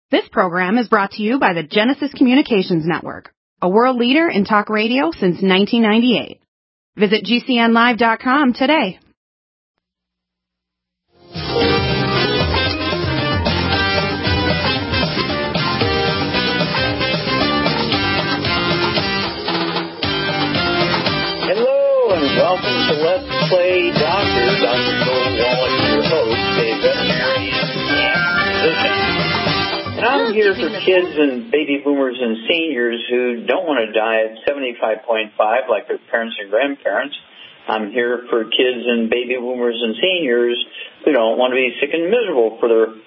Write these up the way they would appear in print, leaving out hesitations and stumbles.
This program is brought to you by the Genesis Communications Network, a world leader in talk radio since 1998. Visit GCNlive.com today. Hello and welcome to Let's Play Doctors. I'm Joel Wallach, your host, a veterinarian and physician. And I'm here for kids and baby boomers and seniors who don't want to die at 75.5 like their parents and grandparents. I'm here for kids and baby boomers and seniors who don't want to be sick and miserable for their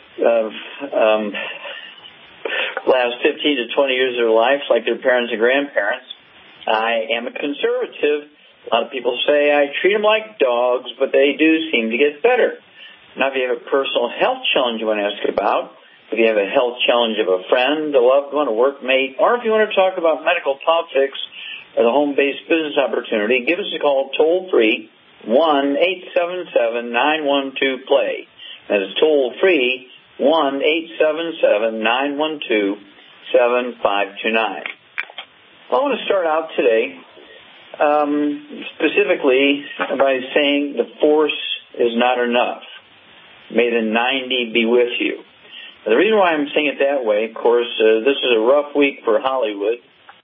last 15 to 20 years of their life like their parents and grandparents. I am a conservative. A lot of people say I treat them like dogs, but they do seem to get better. Now, if you have a personal health challenge you want to ask about, if you have a health challenge of a friend, a loved one, a workmate, or if you want to talk about medical topics or the home-based business opportunity, give us a call toll-free, 1-877-912-PLAY. That is toll-free, 1-877-912-7529. I want to start out today specifically by saying the force is not enough. May the 90 be with you. The reason why I'm saying it that way, of course, this is a rough week for Hollywood.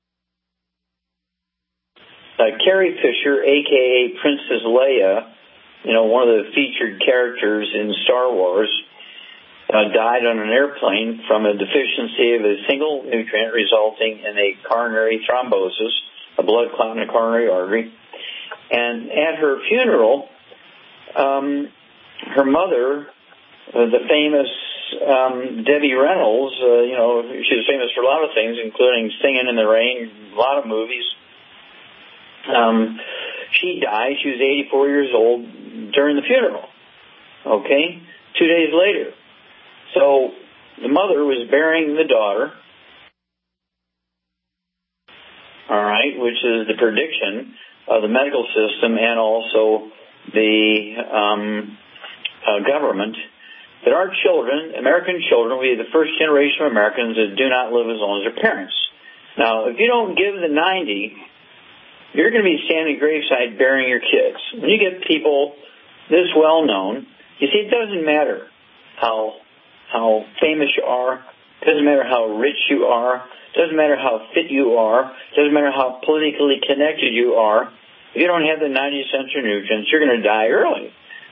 Carrie Fisher, a.k.a. Princess Leia, one of the featured characters in Star Wars, died on an airplane from a deficiency of a single nutrient resulting in a coronary thrombosis, a blood clot in a coronary artery. And at her funeral, her mother, the famous Debbie Reynolds, she was famous for a lot of things, including Singing in the Rain, a lot of movies. She died. She was 84 years old during the funeral. 2 days later. So the mother was burying the daughter, all right, which is the prediction of the medical system and also the government, that our children, American children, will be the first generation of Americans that do not live as long as their parents. Now, if you don't give the 90, you're going to be standing graveside burying your kids. When you get people this well known, you see, it doesn't matter how famous you are, doesn't matter how rich you are, doesn't matter how fit you are, doesn't matter how politically connected you are. If you don't have the 90 essential nutrients, you're going to die early.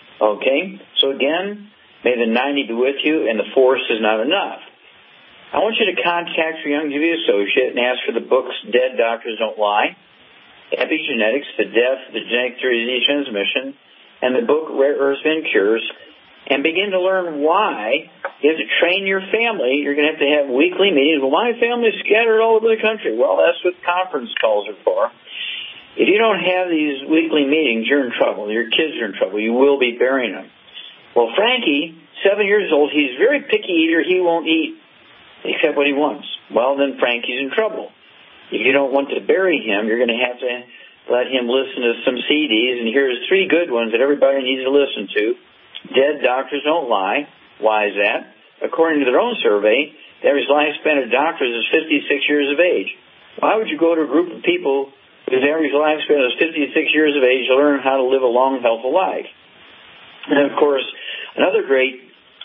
So again, may the 90 be with you, and the force is not enough. I want you to contact your Youngevity associate and ask for the books Dead Doctors Don't Lie, Epigenetics, The Death, The Genetic Theory of Disease Transmission, and the book Rare Earths and Cures, and begin to learn why you have to train your family. You're going to have weekly meetings. Well, my family's scattered all over the country. Well, that's what conference calls are for. If you don't have these weekly meetings, you're in trouble. Your kids are in trouble. You will be burying them. Well, Frankie, 7 years old, he's a very picky eater. He won't eat except what he wants. Well, then Frankie's in trouble. If you don't want to bury him, you're going to have to let him listen to some CDs. And here's 3 good ones that everybody needs to listen to. Dead Doctors Don't Lie. Why is that? According to their own survey, the average lifespan of doctors is 56 years of age. Why would you go to a group of people whose average lifespan is 56 years of age to learn how to live a long, healthy life? And, of course, another great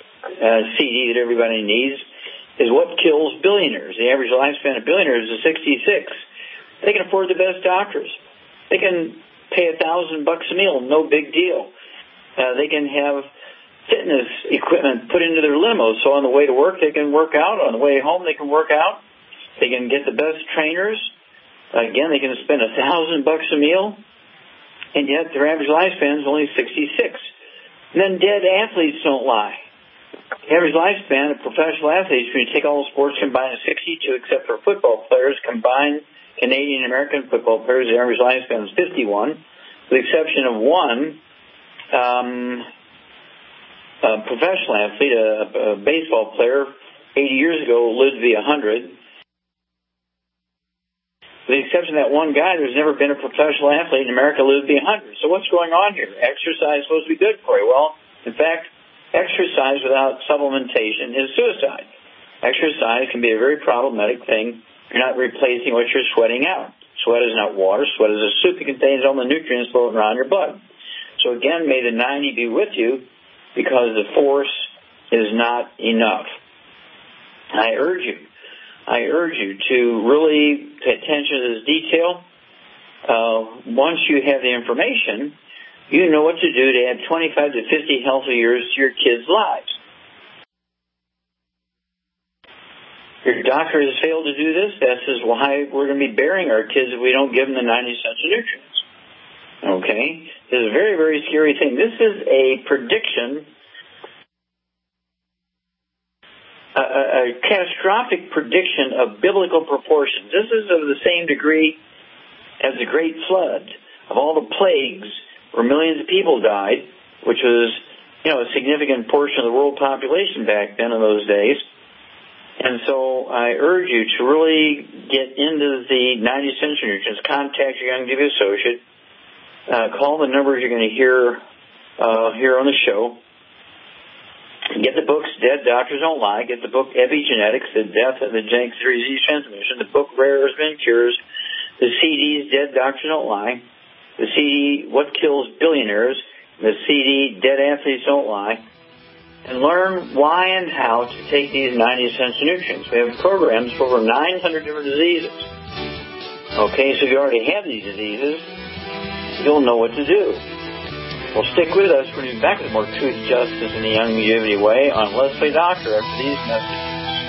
CD that everybody needs is What Kills Billionaires. The average lifespan of billionaires is 66. They can afford the best doctors. They can pay $1,000 a meal, no big deal. They can have fitness equipment put into their limos, so on the way to work they can work out, on the way home they can work out. They can get the best trainers. Again, they can spend $1,000 a meal, and yet their average lifespan is only 66. And then dead athletes don't lie. The average lifespan of professional athletes, when you take all sports combined, is 62, except for football players combined. Canadian and American football players, the average lifespan is 51, with the exception of one professional athlete, a baseball player, 80 years ago lived to be 100. With the exception of that one guy, there's never been a professional athlete in America lived to be 100. So what's going on here? Exercise is supposed to be good for you. Well, in fact, exercise without supplementation is suicide. exercise can be a very problematic thing. You're not replacing what you're sweating out. Sweat is not water. Sweat is a soup that contains all the nutrients floating around your blood. So again, may the 90 be with you, because the force is not enough. I urge you to really pay attention to this detail. Once you have the information, you know what to do to add 25 to 50 healthy years to your kids' lives. Your doctor has failed to do this. This is why we're going to be burying our kids if we don't give them the 90 essential nutrients. Okay? This is a very, very scary thing. This is a prediction, a catastrophic prediction of biblical proportions. This is of the same degree as the Great Flood, of all the plagues where millions of people died, which was, a significant portion of the world population back then in those days. And so I urge you to really get into the 90 essential nutrients. Contact your Youngevity associate. Call the numbers you're going to hear here on the show. Get the books, Dead Doctors Don't Lie. Get the book, Epigenetics, The Death of the Genetic Disease Transmission. The book, Rare Earths and Cures. The CDs, Dead Doctors Don't Lie. The CD, What Kills Billionaires. The CD, Dead Athletes Don't Lie. And learn why and how to take these 90 essential nutrients. We have programs for over 900 different diseases. Okay, so if you already have these diseases, you'll know what to do. Well, stick with us. We're going to be back with more Truth, Justice, in the Youngevity Way on Leslie Doctor after these messages.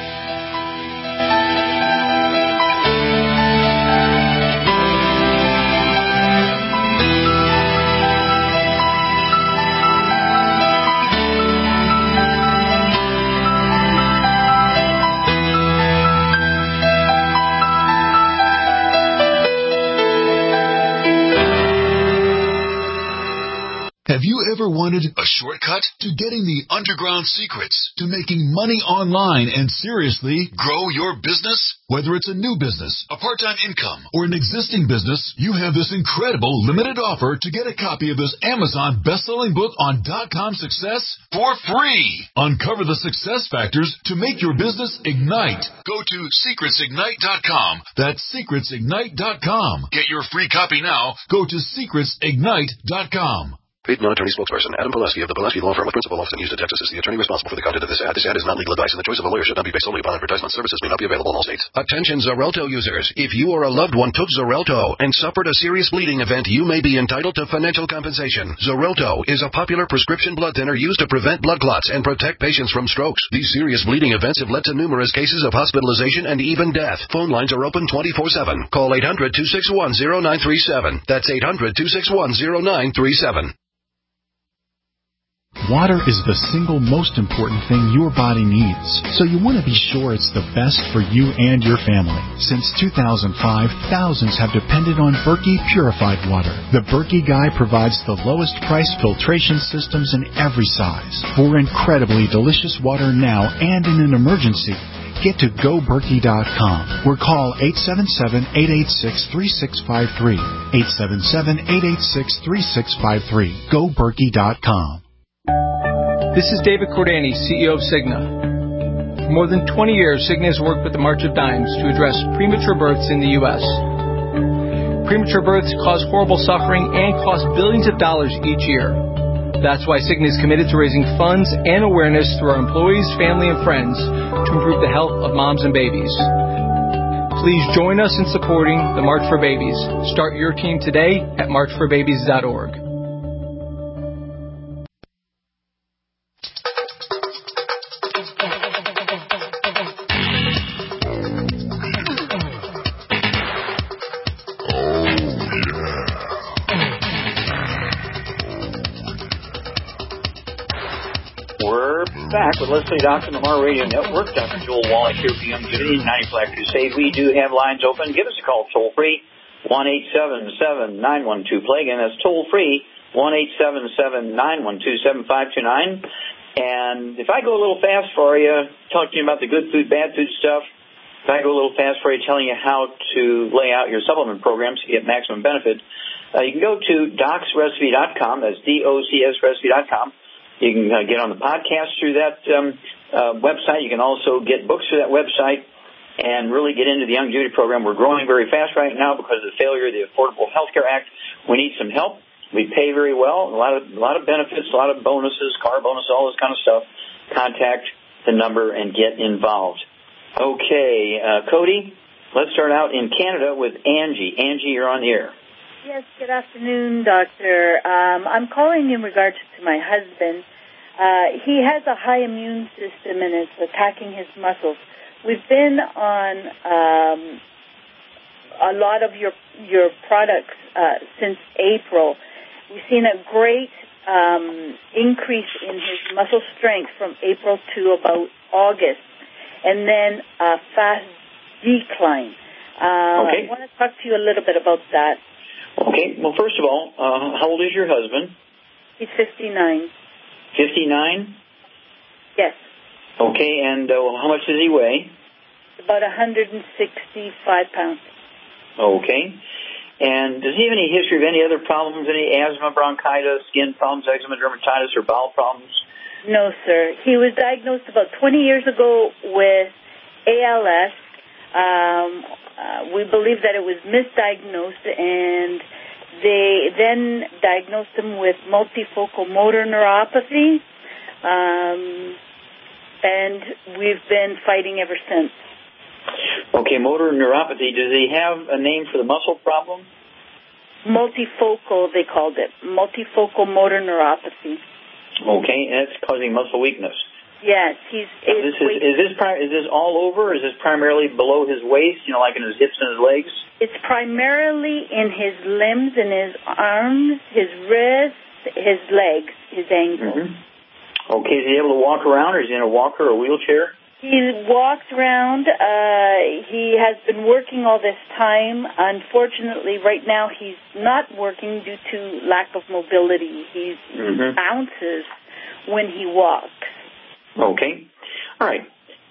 Have you ever wanted a shortcut to getting the underground secrets to making money online and seriously grow your business? Whether it's a new business, a part-time income, or an existing business, you have this incredible limited offer to get a copy of this Amazon best-selling book on .com success for free. Uncover the success factors to make your business ignite. Go to secretsignite.com. That's secretsignite.com. Get your free copy now. Go to secretsignite.com. Paid non-attorney spokesperson Adam Pileski of the Pileski Law Firm with principal office in Houston, Texas is the attorney responsible for the content of this ad. This ad is not legal advice, and the choice of a lawyer should not be based solely upon advertisement. Services may not be available in all states. Attention Xarelto users. If you or a loved one took Xarelto and suffered a serious bleeding event, you may be entitled to financial compensation. Xarelto is a popular prescription blood thinner used to prevent blood clots and protect patients from strokes. These serious bleeding events have led to numerous cases of hospitalization and even death. Phone lines are open 24/7. Call 800-261-0937. That's 800-261-0937. Water is the single most important thing your body needs, so you want to be sure it's the best for you and your family. Since 2005, thousands have depended on Berkey Purified Water. The Berkey Guy provides the lowest price filtration systems in every size for incredibly delicious water now and in an emergency. Get to GoBerkey.com or call 877-886-3653. 877-886-3653. GoBerkey.com. This is David Cordani, CEO of Cigna. For more than 20 years, Cigna has worked with the March of Dimes to address premature births in the U.S. Premature births cause horrible suffering and cost billions of dollars each year. That's why Cigna is committed to raising funds and awareness through our employees, family, and friends to improve the health of moms and babies. Please join us in supporting the March for Babies. Start your team today at marchforbabies.org. Back with Leslie Doctor on the Mar Radio Network. Dr. Joel Wallach here for Youngevity, 90 Black Crusade. We do have lines open. Give us a call toll free, 1-877-912-PLAY. Again, that's toll free, 1-877-912-7529. And if I go a little fast for you, talking to you about the good food, bad food stuff, if I go a little fast for you, telling you how to lay out your supplement programs to get maximum benefit, you can go to docsrecipe.com. That's DOCS recipe.com. You can get on the podcast through that website. You can also get books through that website and really get into the Young Judy program. We're growing very fast right now because of the failure of the Affordable Health Care Act. We need some help. We pay very well, a lot of benefits, a lot of bonuses, car bonuses, all this kind of stuff. Contact the number and get involved. Okay, Cody, let's start out in Canada with Angie. Angie, you're on the air. Yes, good afternoon, Doctor. I'm calling in regards to my husband. He has a high immune system and it's attacking his muscles. We've been on a lot of your products since April. We've seen a great increase in his muscle strength from April to about August, and then a fast decline. Okay. I want to talk to you a little bit about that. Okay. Well, first of all, how old is your husband? He's 59. 59? Yes. Okay, and how much does he weigh? About 165 pounds. Okay. And does he have any history of any other problems, any asthma, bronchitis, skin problems, eczema, dermatitis, or bowel problems? No, sir. He was diagnosed about 20 years ago with ALS. We believe that it was misdiagnosed, and they then diagnosed him with multifocal motor neuropathy, and we've been fighting ever since. Okay, motor neuropathy. Does he have a name for the muscle problem? Multifocal, they called it. Multifocal motor neuropathy. Okay, and that's causing muscle weakness. Yes, is this all over, or is this primarily below his waist, like in his hips and his legs? It's primarily in his limbs, in his arms, his wrists, his legs, his ankles. Mm-hmm. Okay, is he able to walk around, or is he in a walker or a wheelchair? He walks around. He has been working all this time. Unfortunately, right now he's not working due to lack of mobility. He bounces when he walks. Okay. All right.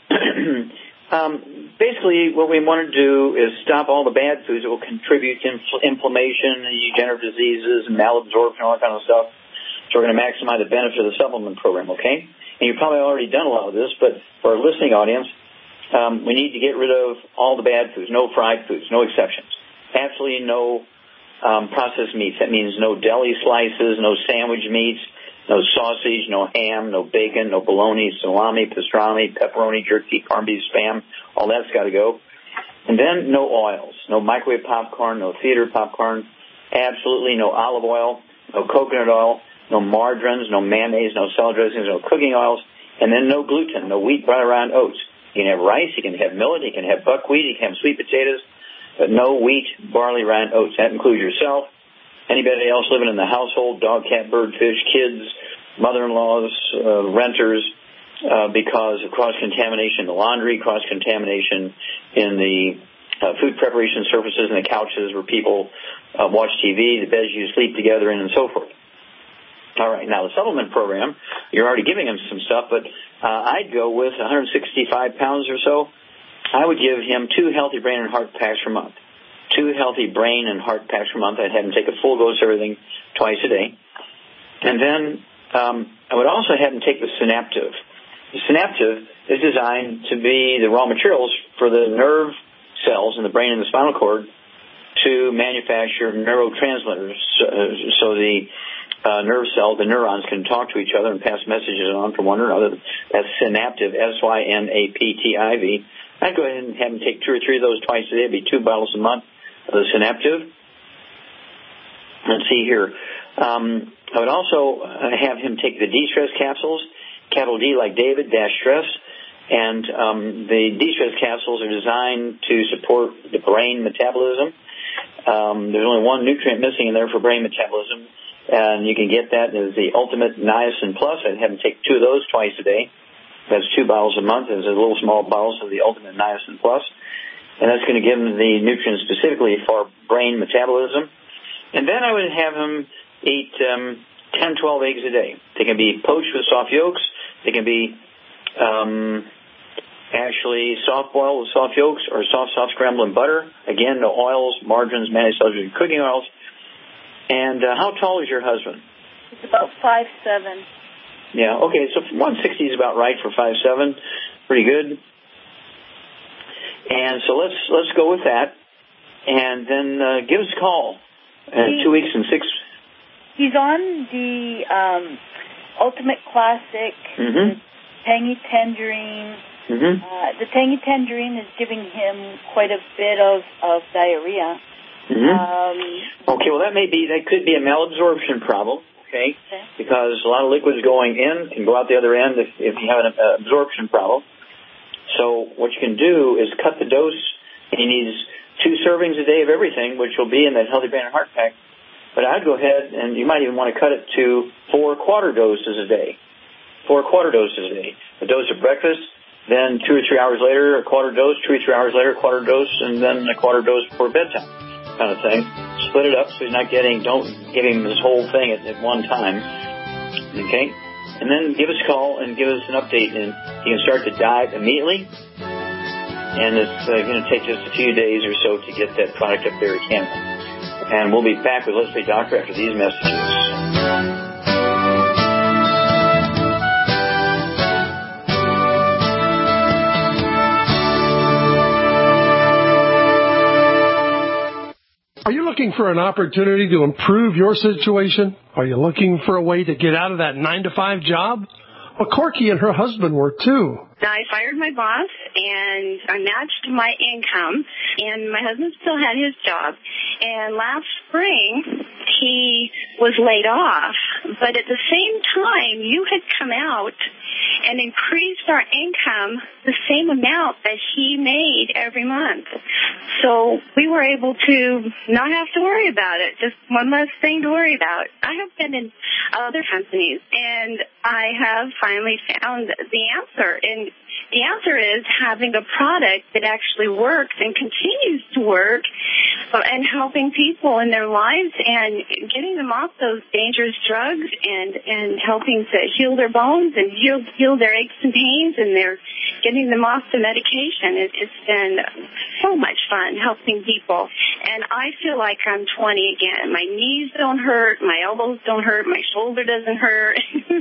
Basically, what we want to do is stop all the bad foods that will contribute to inflammation and degenerative diseases and malabsorption, all that kind of stuff. So we're going to maximize the benefit of the supplement program, okay? And you've probably already done a lot of this, but for our listening audience, we need to get rid of all the bad foods, no fried foods, no exceptions. Absolutely no processed meats. That means no deli slices, no sandwich meats, no sausage, no ham, no bacon, no bologna, salami, pastrami, pepperoni, jerky, corned beef, Spam. All that's got to go. And then no oils, no microwave popcorn, no theater popcorn, absolutely no olive oil, no coconut oil, no margarines, no mayonnaise, no salad dressings, no cooking oils, and then no gluten, no wheat, brown, round oats. You can have rice, you can have millet, you can have buckwheat, you can have sweet potatoes, but no wheat, barley, round oats. That includes yourself, anybody else living in the household, dog, cat, bird, fish, kids, mother-in-laws, renters, because of cross-contamination in the laundry, cross-contamination in the food preparation surfaces and the couches where people watch TV, the beds you sleep together in, and so forth. All right, now the supplement program, you're already giving him some stuff, but I'd go with 165 pounds or so. I would give him 2 healthy brain and heart packs per month. 2 healthy brain and heart packs per month. I'd have him take a full dose of everything twice a day. And then I would also have him take the Synaptive. The Synaptive is designed to be the raw materials for the nerve cells in the brain and the spinal cord to manufacture neurotransmitters, so the nerve cells, the neurons, can talk to each other and pass messages on from one another. That's Synaptive, Synaptiv. I'd go ahead and have him take 2 or 3 of those twice a day. It'd be 2 bottles a month of the Synaptive. Let's see here. I would also have him take the D-Stress capsules, capital D like David, dash stress. And the D-Stress capsules are designed to support the brain metabolism. There's only one nutrient missing in there for brain metabolism, and you can get that as the Ultimate Niacin Plus. I'd have him take 2 of those twice a day. That's 2 bottles a month. There's a little small bottles of the Ultimate Niacin Plus, and that's going to give him the nutrients specifically for brain metabolism. And then I would have him eat 10, 12 eggs a day. They can be poached with soft yolks. They can be actually soft boiled with soft yolks or soft scrambled in butter. Again, no oils, margarines, mayonnaise, and cooking oils. And how tall is your husband? He's about 5'7". Yeah, okay, so 160 is about right for 5'7", pretty good. And so let's go with that, and then give us a call in 2 weeks and 6. He's on the Ultimate Classic, Mm-hmm. the Tangy Tangerine. Mm-hmm. The Tangy Tangerine is giving him quite a bit of diarrhea. Mm-hmm. Okay, well, that could be a malabsorption problem, okay? Because a lot of liquids going in can go out the other end if you have an absorption problem. So what you can do is cut the dose. He needs 2 servings a day of everything, which will be in that Healthy Brain and Heart Pack. But I'd go ahead, and you might even want to cut it to 4 quarter doses a day. 4 quarter doses a day. A dose at breakfast, then 2 or 3 hours later, a quarter dose, 2 or 3 hours later, a quarter dose, and then a quarter dose before bedtime kind of thing. Split it up so he's not don't give him this whole thing at one time. Okay? And then give us a call and give us an update, and you can start the diet immediately. And it's going to take just a few days or so to get that product up there at Canada. And we'll be back with Let's Play Doctor after these messages. Are you looking for an opportunity to improve your situation? Are you looking for a way to get out of that 9-to-5 job? Well, Corky and her husband were too. I fired my boss, and I matched my income, and my husband still had his job. And last spring, he was laid off. But at the same time, you had come out and increased our income the same amount that he made every month. So we were able to not have to worry about it, just one less thing to worry about. I have been in other companies, and I have finally found the answer. And the answer is having a product that actually works and continues to work and helping people in their lives and getting them off those dangerous drugs and helping to heal their bones and heal their aches and pains, and they're getting them off the medication. It's been so much fun helping people. And I feel like I'm 20 again. My knees don't hurt. My elbows don't hurt. My shoulder doesn't hurt.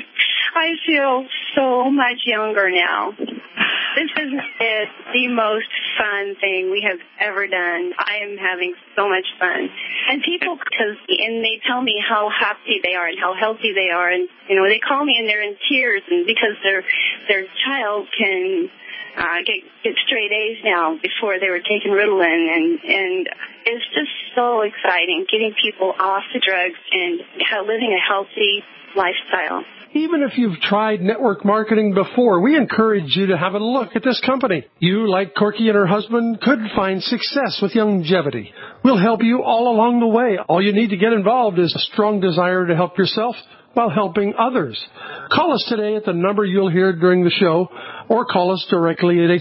I feel so much younger now. This is the most fun thing we have ever done. I am having so much fun. And people, and they tell me how happy they are and how healthy they are. And, they call me and they're in tears, and because their child can get straight A's now before they were taking Ritalin. And it's just so exciting getting people off the drugs and living a healthy lifestyle. Even if you've tried network marketing before, we encourage you to have a look at this company. You, like Corky and her husband, could find success with longevity. We'll help you all along the way. All you need to get involved is a strong desire to help yourself while helping others. Call us today at the number you'll hear during the show, or call us directly at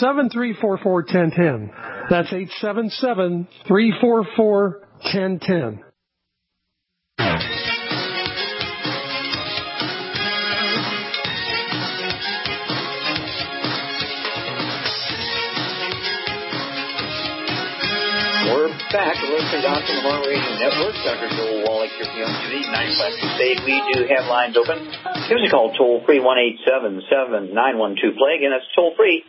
877-344-1010. That's 877-344-1010. Back to Listen Doctor on the More Radio Network. Dr. Joel Wallach here for Youngevity, 95 State. We do have lines open. Give us a call toll-free, 1-877-912-PLAY. Again, that's toll-free,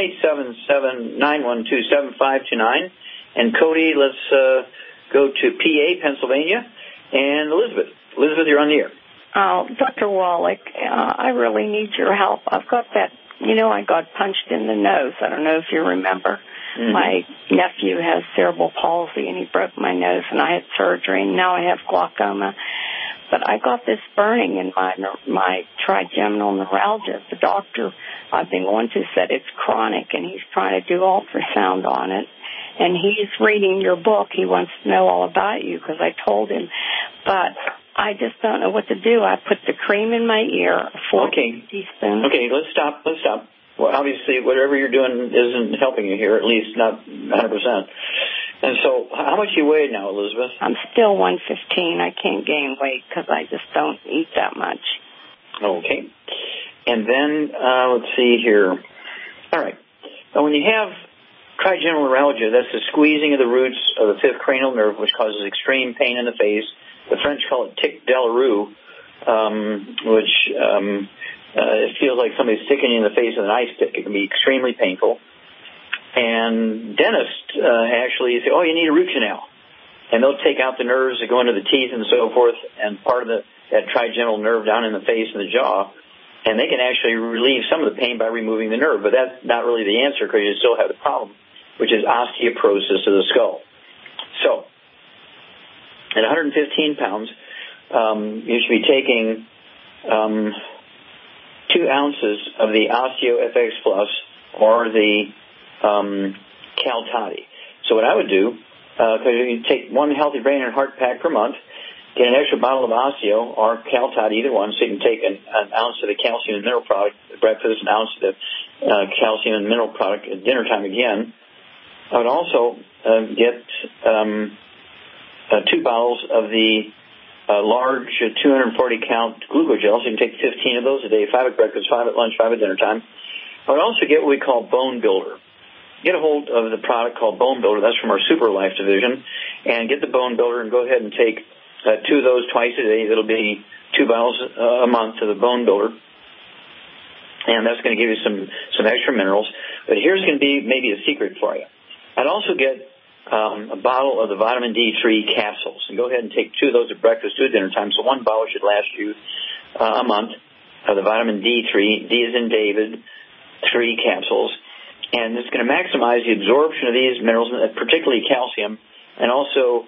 1-877-912-7529. And Cody, let's go to PA, Pennsylvania, and Elizabeth. Elizabeth, you're on the air. Oh, Dr. Wallach, I really need your help. I've got that, I got punched in the nose. I don't know if you remember. Mm-hmm. My nephew has cerebral palsy, and he broke my nose, and I had surgery, and now I have glaucoma. But I got this burning in my trigeminal neuralgia. The doctor I've been going to said it's chronic, and he's trying to do ultrasound on it. And he's reading your book. He wants to know all about you because I told him. But I just don't know what to do. I put the cream in my ear, a 4 teaspoons. Okay, let's stop. Well, obviously, whatever you're doing isn't helping you here, at least not 100%. And so, how much you weigh now, Elizabeth? I'm still 115. I can't gain weight because I just don't eat that much. Okay. And then, let's see here. All right. Now, when you have trigeminal neuralgia, that's the squeezing of the roots of the fifth cranial nerve, which causes extreme pain in the face. The French call it tic douloureux. which it feels like somebody's sticking you in the face with an ice pick. It can be extremely painful. And dentists actually say, oh, you need a root canal. And they'll take out the nerves that go into the teeth and so forth, and part of that trigeminal nerve down in the face and the jaw. And they can actually relieve some of the pain by removing the nerve. But that's not really the answer, because you still have the problem, which is osteoporosis of the skull. So, at 115 pounds, you should be taking 2 ounces of the OsteoFX Plus or the Cal-Toddy. So what I would do, because you take 1 Healthy Brain and Heart pack per month, get an extra bottle of Osteo or Cal-Toddy, either one, so you can take an ounce of the calcium and mineral product at breakfast, an ounce of the calcium and mineral product at dinner time again. I would also get 2 bottles of the large 240-count glucogel, so you can take 15 of those a day, 5 at breakfast, 5 at lunch, 5 at dinner time. I would also get what we call Bone Builder. Get a hold of the product called Bone Builder. That's from our Super Life division. And get the Bone Builder and go ahead and take 2 of those twice a day. That'll be 2 bottles a month of the Bone Builder. And that's going to give you some extra minerals. But here's going to be maybe a secret for you. I'd also get a bottle of the vitamin D3 capsules. And go ahead and take 2 of those at breakfast, 2 at dinner time. So 1 bottle should last you a month of the vitamin D3. D as in David, 3 capsules. And it's going to maximize the absorption of these minerals, particularly calcium, and also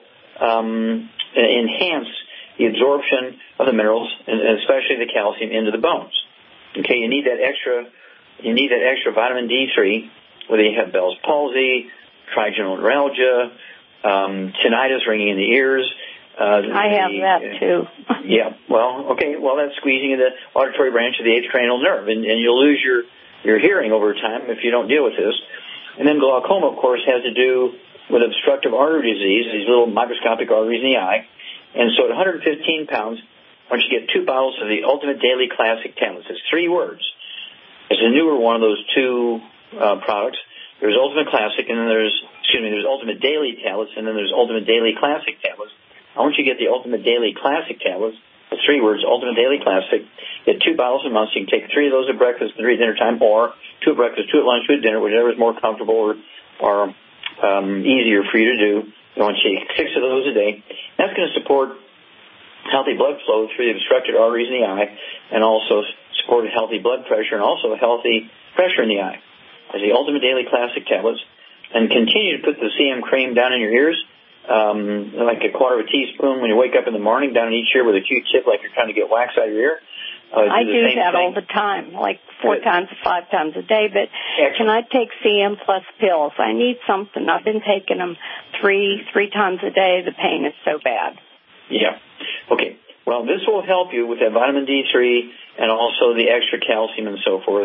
enhance the absorption of the minerals, and especially the calcium, into the bones. Okay, you need that extra vitamin D3, whether you have Bell's palsy, trigeminal neuralgia, tinnitus, ringing in the ears. I have that too. Yeah. Well, okay. Well, that's squeezing in the auditory branch of the 8th cranial nerve, and you'll lose your hearing over time if you don't deal with this. And then glaucoma, of course, has to do with obstructive artery disease, these little microscopic arteries in the eye. And so at 115 pounds, why don't you get 2 bottles of the Ultimate Daily Classic tablets? It's 3 words. It's a newer one of those 2 products. There's Ultimate Classic, and then there's Ultimate Daily tablets, and then there's Ultimate Daily Classic tablets. I want you to get the Ultimate Daily Classic tablets. It's 3 words, Ultimate Daily Classic. Get 2 bottles a month. So you can take 3 of those at breakfast and 3 at dinner time, or 2 at breakfast, 2 at lunch, 2 at dinner, whichever is more comfortable or easier for you to do. I want you to take 6 of those a day. That's going to support healthy blood flow through the obstructed arteries in the eye, and also support healthy blood pressure and also healthy pressure in the eye. As the Ultimate Daily Classic tablets, and continue to put the CM cream down in your ears, like a quarter of a teaspoon when you wake up in the morning, down in each ear with a Q-tip, like you're trying to get wax out of your ear. I do that all the time, like 4 times, 5 times a day. But excellent. Can I take CM Plus pills? I need something. I've been taking them three times a day. The pain is so bad. Yeah. Okay. Well, this will help you with that vitamin D3 and also the extra calcium and so forth.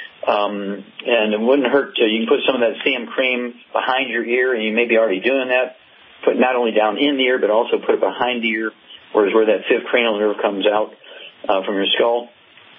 And it wouldn't hurt to, you can put some of that CM cream behind your ear, and you may be already doing that. Put not only down in the ear, but also put it behind the ear, where that 5th cranial nerve comes out from your skull.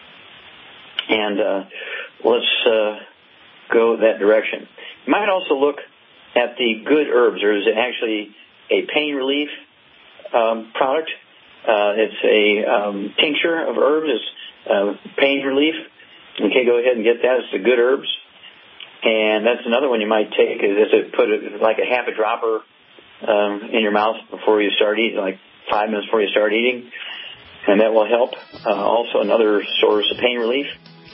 And let's go that direction. You might also look at the Good Herbs. There is actually a pain relief product. It's a tincture of herbs. It's pain relief. Okay, go ahead and get that. It's the Good Herbs. And that's another one you might take, is to put it like a half a dropper in your mouth before you start eating, like 5 minutes before you start eating. And that will help. Also another source of pain relief.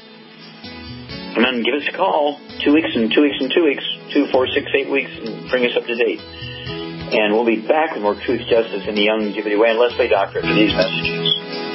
And then give us a call 2 weeks and 2 weeks and 2 weeks, 2, 4, 6, 8 weeks, and bring us up to date. And we'll be back with more Truth, Justice, in the Youngevity Way. And let's play doctor for these messages.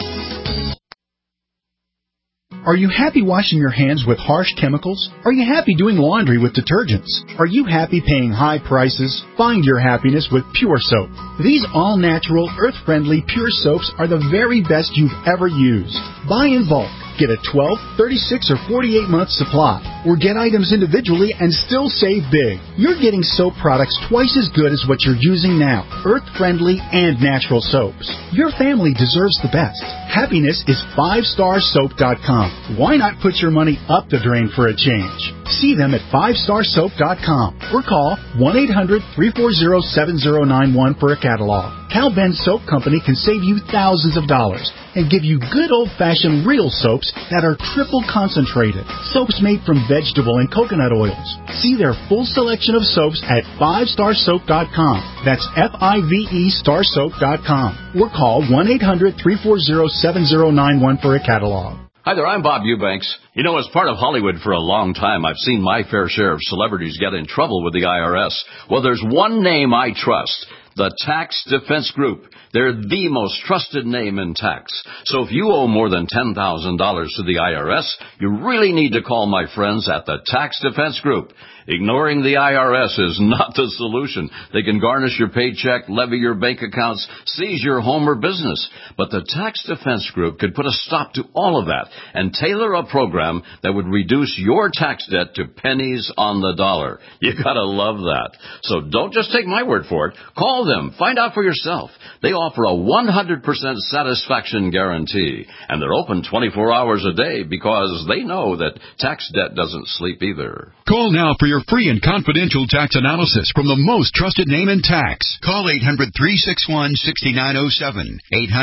Are you happy washing your hands with harsh chemicals? Are you happy doing laundry with detergents? Are you happy paying high prices? Find your happiness with Pure Soap. These all-natural, earth-friendly Pure Soaps are the very best you've ever used. Buy in bulk. Get a 12, 36, or 48-month supply. Or get items individually and still save big. You're getting soap products twice as good as what you're using now. Earth-friendly and natural soaps. Your family deserves the best. Happiness is 5starsoap.com. Why not put your money up the drain for a change? See them at 5starsoap.com or call 1-800-340-7091 for a catalog. Cal Ben Soap Company can save you thousands of dollars and give you good old-fashioned real soaps that are triple concentrated. Soaps made from vegetable and coconut oils. See their full selection of soaps at 5starsoap.com. That's F-I-V-E starsoap.com. Or call 1-800-340-7091 for a catalog. Hi there, I'm Bob Eubanks. You know, as part of Hollywood for a long time, I've seen my fair share of celebrities get in trouble with the IRS. Well, there's one name I trust. The Tax Defense Group. They're the most trusted name in tax. So if you owe more than $10,000 to the IRS, you really need to call my friends at the Tax Defense Group. Ignoring the IRS is not the solution. They can garnish your paycheck, levy your bank accounts, seize your home or business. But the Tax Defense Group could put a stop to all of that and tailor a program that would reduce your tax debt to pennies on the dollar. You gotta love that. So don't just take my word for it. Call them. Find out for yourself. They offer a 100% satisfaction guarantee, and they're open 24 hours a day because they know that tax debt doesn't sleep either. Call now for your free and confidential tax analysis from the most trusted name in tax. Call 800-361-6907.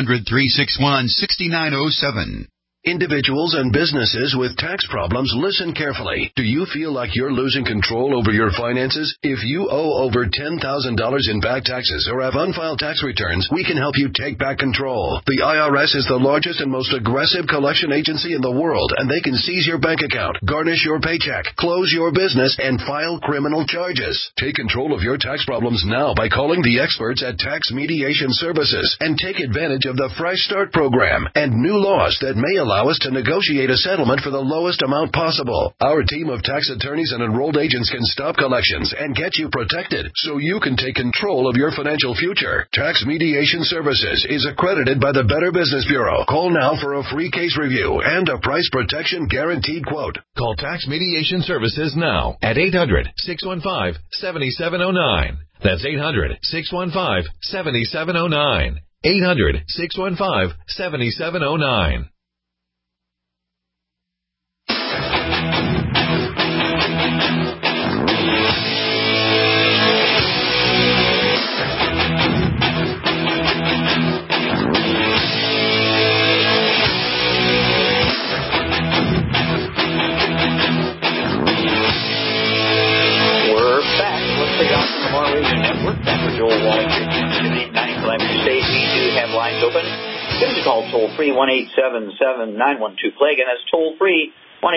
800-361-6907. Individuals and businesses with tax problems, listen carefully. Do you feel like you're losing control over your finances? If you owe over $10,000 in back taxes or have unfiled tax returns, we can help you take back control. The IRS is the largest and most aggressive collection agency in the world, and they can seize your bank account, garnish your paycheck, close your business, and file criminal charges. Take control of your tax problems now by calling the experts at Tax Mediation Services and take advantage of the Fresh Start program and new laws that may allow us to negotiate a settlement for the lowest amount possible. Our team of tax attorneys and enrolled agents can stop collections and get you protected so you can take control of your financial future. Tax Mediation Services is accredited by the Better Business Bureau. Call now for a free case review and a price protection guaranteed quote. Call Tax Mediation Services now at 800-615-7709. That's 800-615-7709. 800-615-7709. Joel Walsh, 9 State. We do have lines open. Give us a call toll-free, 1-877-912-PLAY. Again, that's toll-free,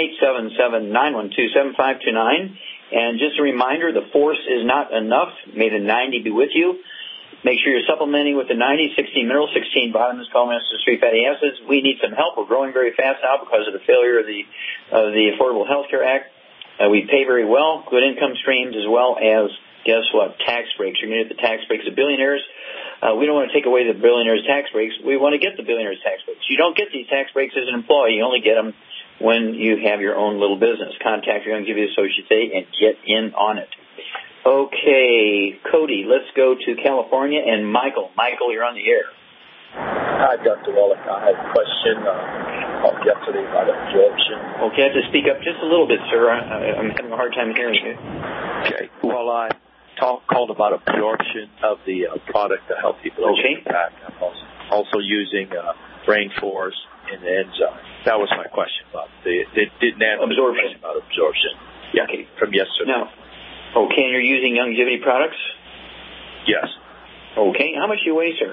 1-877-912-7529. And just a reminder, the force is not enough. May the 90 be with you. Make sure you're supplementing with the 90, 16 minerals, 16 vitamins, cholesterol, 3 fatty acids. We need some help. We're growing very fast now because of the failure of the Affordable Health Care Act. We pay very well, good income streams, as well as, guess what, tax breaks. You're going to get the tax breaks of billionaires. We don't want to take away the billionaires' tax breaks. We want to get the billionaires' tax breaks. You don't get these tax breaks as an employee. You only get them when you have your own little business. Contact your Youngevity Associates and get in on it. Okay, Cody, let's go to California. And Michael. Michael, you're on the air. Hi, Dr. Wallach. I have a question yesterday about absorption. Okay, I have to speak up just a little bit, sir. I'm having a hard time hearing you. Okay. Well, I called about absorption of the product, the Healthy Blood Pack. I'm also using Brain Force and the enzyme. That was my question about they didn't answer the question about absorption. Yeah, okay. From yesterday. Now, okay, and you're using Youngevity products? Yes. Okay, how much do you weigh, sir?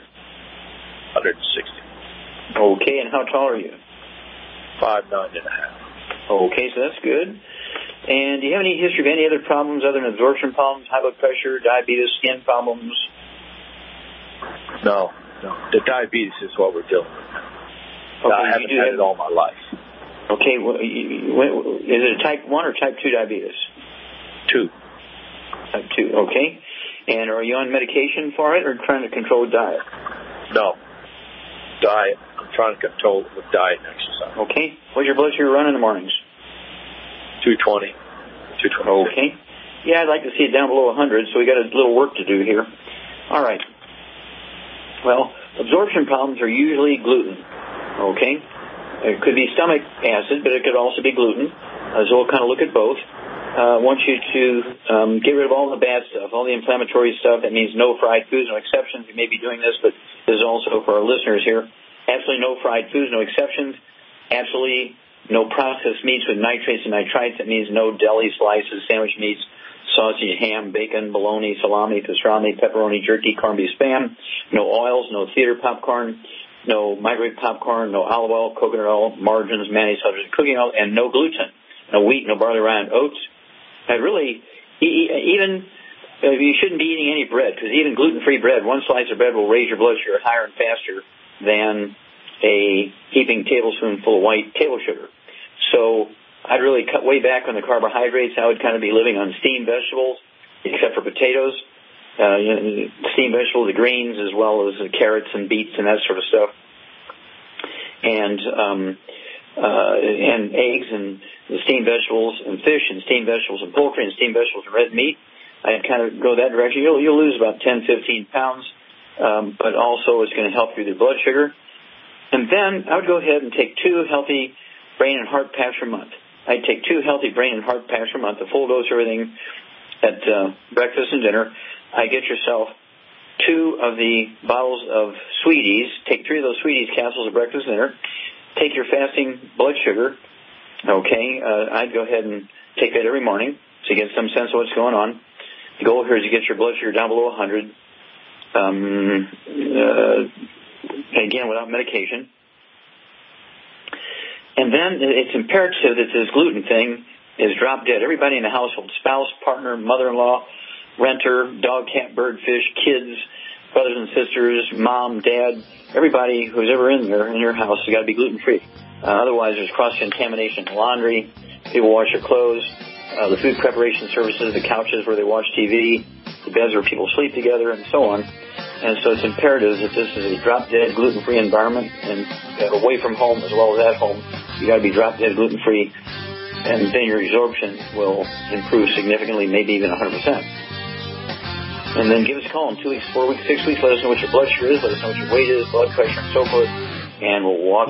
160. Okay, and how tall are you? 5'9.5". Okay, so that's good. And do you have any history of any other problems other than absorption problems, high blood pressure, diabetes, skin problems? No. The diabetes is what we're dealing with. Okay, I haven't had it all my life. Okay, well, is it a type 1 or type 2 diabetes? 2. Type 2, okay. And are you on medication for it or trying to control diet? No. Diet. I'm trying to control it with diet and exercise. Okay. What's your blood sugar run in the mornings? 220. 220. Okay. Yeah, I'd like to see it down below 100, so we got a little work to do here. All right. Well, absorption problems are usually gluten. Okay. It could be stomach acid, but it could also be gluten. So we'll kind of look at both. want you to get rid of all the bad stuff, all the inflammatory stuff. That means no fried foods, no exceptions. You may be doing this, but this is also for our listeners here. Absolutely no fried foods, no exceptions. Absolutely no processed meats with nitrates and nitrites. That means no deli slices, sandwich meats, sausage, ham, bacon, bologna, salami, pastrami, pepperoni, jerky, corned beef, spam. No oils, no theater popcorn, no microwave popcorn, no olive oil, coconut oil, margarines, mayonnaise, butter, cooking oil, and no gluten. No wheat, no barley, rye, and oats. And really, even you shouldn't be eating any bread, because even gluten-free bread, one slice of bread will raise your blood sugar higher and faster than a heaping tablespoonful of white table sugar. So I'd really cut way back on the carbohydrates. I would kind of be living on steamed vegetables, except for potatoes. Steamed vegetables, the greens, as well as the carrots and beets and that sort of stuff. And eggs and the steamed vegetables and fish and steamed vegetables and poultry and steamed vegetables and red meat. I'd kind of go that direction. You'll lose about 10, 15 pounds, but also it's going to help you with your blood sugar. And then I would go ahead and take 2 healthy brain and heart packs per month. I'd take 2 healthy brain and heart packs per month, a full dose of everything at breakfast and dinner. I get yourself 2 of the bottles of Sweeties. Take 3 of those Sweeties capsules at breakfast and dinner. Take your fasting blood sugar. Okay, I'd go ahead and take that every morning to get some sense of what's going on. The goal here is to get your blood sugar down below 100. Again, without medication. And then it's imperative that this gluten thing is drop dead. Everybody in the household, spouse, partner, mother-in-law, renter, dog, cat, bird, fish, kids, brothers and sisters, mom, dad, everybody who's ever in there in your house has got to be gluten-free. Otherwise, there's cross-contamination in laundry, people wash their clothes, the food preparation services, the couches where they watch TV, the beds where people sleep together, and so on. And so it's imperative that this is a drop-dead, gluten-free environment, and away from home as well as at home, you got to be drop-dead, gluten-free, and then your absorption will improve significantly, maybe even 100%. And then give us a call in 2 weeks, 4 weeks, 6 weeks. Let us know what your blood sugar is. Let us know what your weight is, blood pressure, and so forth. And we'll walk.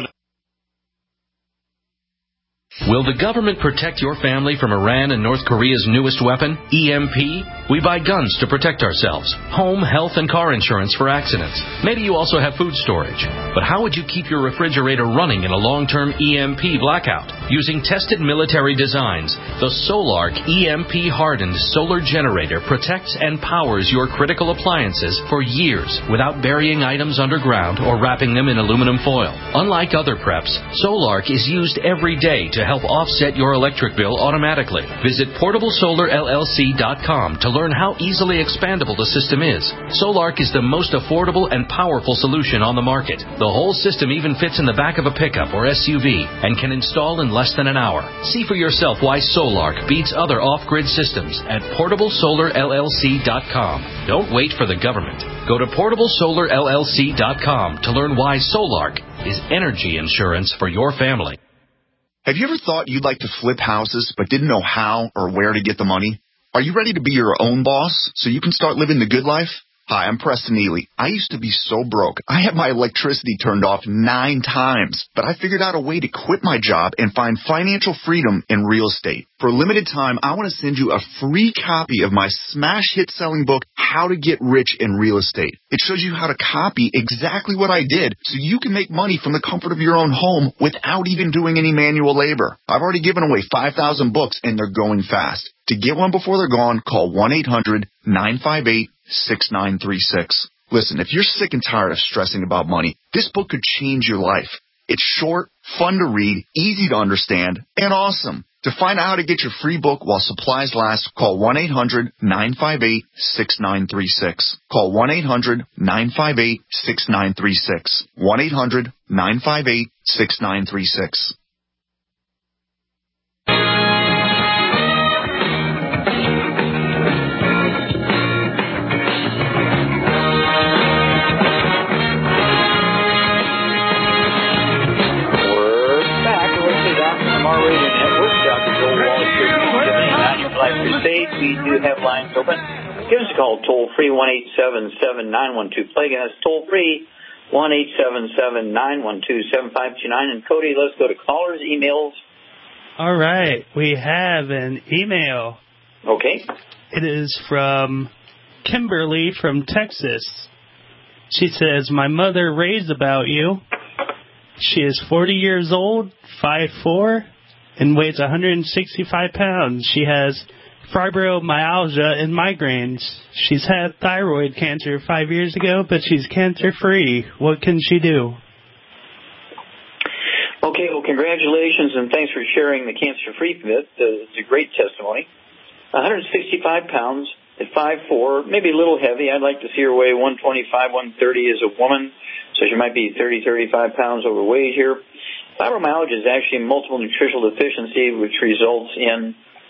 Will the government protect your family from Iran and North Korea's newest weapon, EMP? We buy guns to protect ourselves, home, health, and car insurance for accidents. Maybe you also have food storage. But how would you keep your refrigerator running in a long-term EMP blackout? Using tested military designs, the Solark EMP-hardened solar generator protects and powers your critical appliances for years without burying items underground or wrapping them in aluminum foil. Unlike other preps, Solark is used every day to help offset your electric bill automatically. Visit PortableSolarLLC.com to learn how easily expandable the system is. Solark is the most affordable and powerful solution on the market. The whole system even fits in the back of a pickup or SUV and can install in less than an hour. See for yourself why Solark beats other off-grid systems at PortableSolarLLC.com. Don't wait for the government. Go to PortableSolarLLC.com to learn why Solark is energy insurance for your family. Have you ever thought you'd like to flip houses but didn't know how or where to get the money? Are you ready to be your own boss so you can start living the good life? Hi, I'm Preston Ely. I used to be so broke. I had my electricity turned off 9 times, but I figured out a way to quit my job and find financial freedom in real estate. For a limited time, I want to send you a free copy of my smash hit selling book, How to Get Rich in Real Estate. It shows you how to copy exactly what I did so you can make money from the comfort of your own home without even doing any manual labor. I've already given away 5,000 books and they're going fast. To get one before they're gone, call 1-800-958-6936. Listen, if you're sick and tired of stressing about money, this book could change your life. It's short, fun to read, easy to understand, and awesome. To find out how to get your free book while supplies last, call 1-800-958-6936. Call 1-800-958-6936. 1-800-958-6936. We do have lines open. Give us a call, toll-free, 1-877-912-PLAY. Again, that's toll-free, 1-877-912-7529. And, Cody, let's go to callers, emails, All right. We have an email. Okay. It is from Kimberly from Texas. She says, my mother raves about you. She is 40 years old, 5'4", and weighs 165 pounds. She has fibromyalgia and migraines. She's had thyroid cancer 5 years ago, but she's cancer-free. What can she do? Okay, well, congratulations, and thanks for sharing the cancer-free bit. It's a great testimony. 165 pounds at 5'4", maybe a little heavy. I'd like to see her weigh 125, 130 as a woman, so she might be 30, 35 pounds overweight here. Fibromyalgia is actually multiple nutritional deficiency, which results in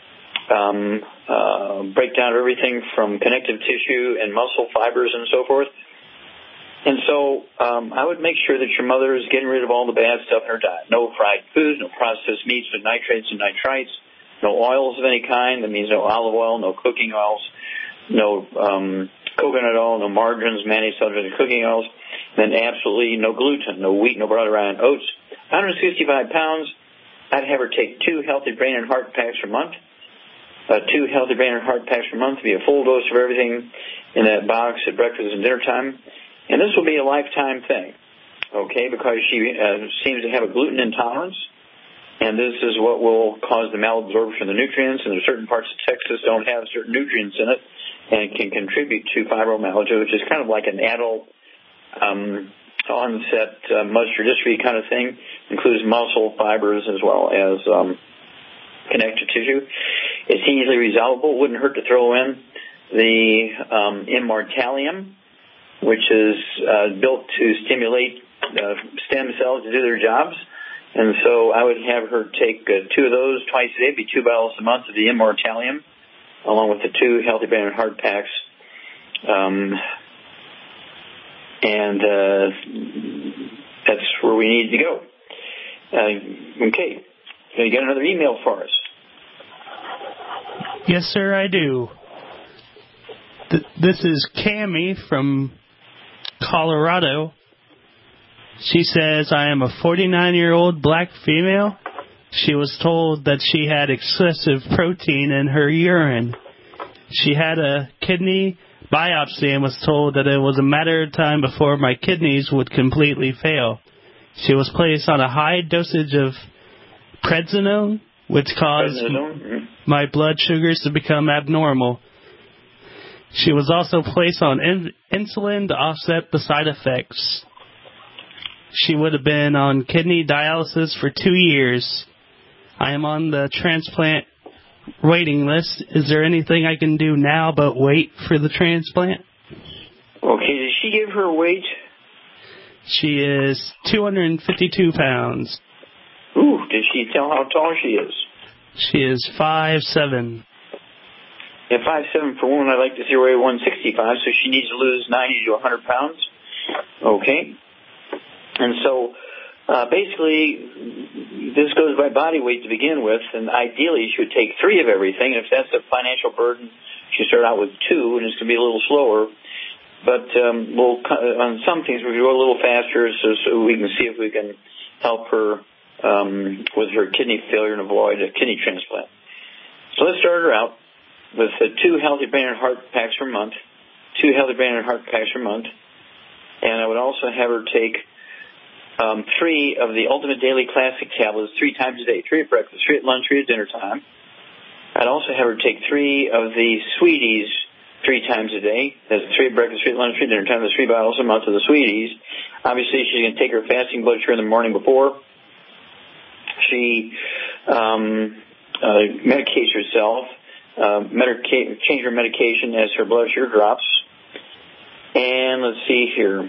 breakdown of everything from connective tissue and muscle fibers and so forth. And so I would make sure that your mother is getting rid of all the bad stuff in her diet. No fried foods, no processed meats with nitrates and nitrites, no oils of any kind. That means no olive oil, no cooking oils, no coconut oil, no margarines, mayonnaise, substitute cooking oils, then absolutely no gluten, no wheat, no brown rye, and oats. 165 pounds, I'd have her take 2 healthy brain and heart packs per month. 2 healthy brain and heart packs per month would be a full dose of everything in that box at breakfast and dinner time. And this will be a lifetime thing, okay, because she seems to have a gluten intolerance, and this is what will cause the malabsorption of the nutrients, and there's certain parts of Texas don't have certain nutrients in it, and it can contribute to fibromyalgia, which is kind of like an adult onset muscular dystrophy kind of thing. Includes muscle fibers as well as connective tissue. It's easily resolvable. It wouldn't hurt to throw in the Immortalium, which is built to stimulate stem cells to do their jobs. And so I would have her take 2 of those twice a day. It'd be 2 bottles a month of the Immortalium, along with the 2 healthy brain and heart packs. And that's where we need to go. Okay. You got another email for us? Yes, sir, I do. This is Cammie from Colorado. She says, I am a 49-year-old black female. She was told that she had excessive protein in her urine. She had a kidney biopsy and was told that it was a matter of time before my kidneys would completely fail. She was placed on a high dosage of prednisone, which caused my blood sugars to become abnormal. She was also placed on insulin to offset the side effects. She would have been on kidney dialysis for 2 years. I am on the transplant waiting list. Is there anything I can do now but wait for the transplant? Okay, did she give her weight? She is 252 pounds. Ooh, did she tell how tall she is? She is 5'7". Yeah, 5'7" for a woman. I'd like to see her weigh 165, so she needs to lose 90 to 100 pounds. Okay. And so, basically, this goes by body weight to begin with, and ideally she would take 3 of everything. And if that's a financial burden, she start out with 2, and it's going to be a little slower. But we'll on some things we can go a little faster, so we can see if we can help her with her kidney failure and avoid a kidney transplant. So let's start her out with 2 healthy brain and heart packs per month, 2 healthy brain and heart packs per month, and I would also have her take 3 of the Ultimate Daily Classic tablets 3 times a day, 3 at breakfast, 3 at lunch, 3 at dinner time. I'd also have her take 3 of the Sweeties 3 times a day. That's 3 at breakfast, 3 at lunch, 3 at dinner time. That's 3 bottles a month of the Sweeties. Obviously, she's going to take her fasting blood sugar in the morning before. She medicates herself, change her medication as her blood sugar drops. And let's see here.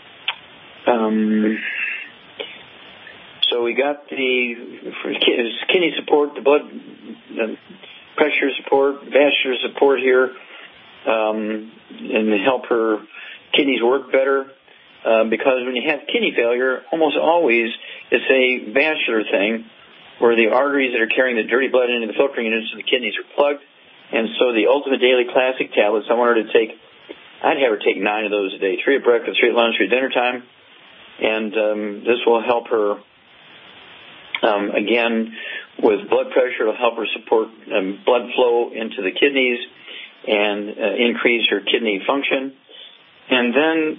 So we got the kidney support, the blood pressure support, vascular support here, and help her kidneys work better. Because when you have kidney failure, almost always it's a vascular thing where the arteries that are carrying the dirty blood into the filtering units of the kidneys are plugged. And so the Ultimate Daily Classic tablets, I want her to take, I'd have her take 9 of those a day, 3 at breakfast, 3 at lunch, 3 at dinner time. And this will help her, again, with blood pressure. It'll help her support blood flow into the kidneys and increase her kidney function. And then,